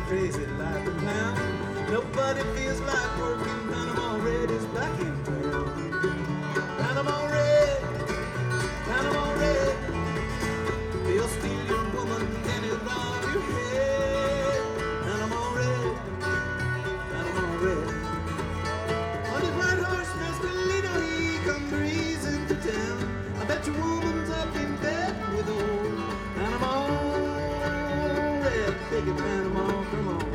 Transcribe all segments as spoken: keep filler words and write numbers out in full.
crazy life in town. Nobody feels like working. Panama Red is back in town. Panama Red, Panama Red. He'll steal your woman, then he'll rob your head. Panama Red, Panama Red. On his white horse, Mescalito, he come breezing to town. I bet your woman's up in bed with old Panama Red. Take it, Panama, come on.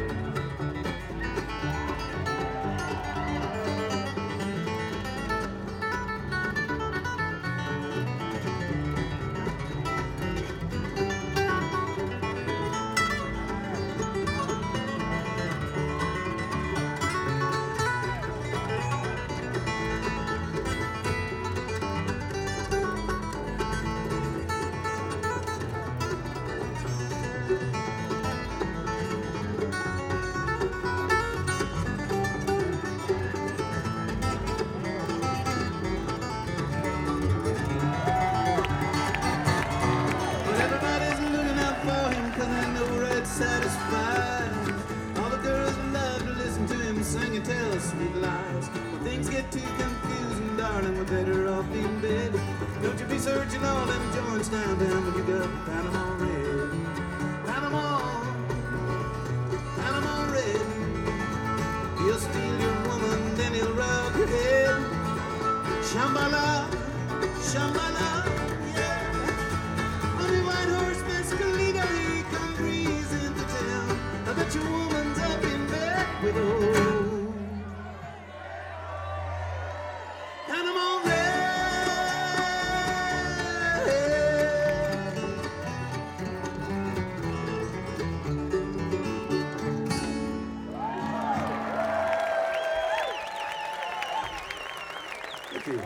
Satisfied. All the girls love to listen to him sing and tell us sweet lies. When things get too confusing, darling, we're better off in bed. Don't you be searching all them joints downtown when you got Panama Red. Panama, Panama Red. He'll steal your woman, then he'll rob your head. Shambhala, Shambhala, yeah. On the white horse, Mescalito, he come breezing to town. I bet your woman's up in bed with old Panama Red. Thank you.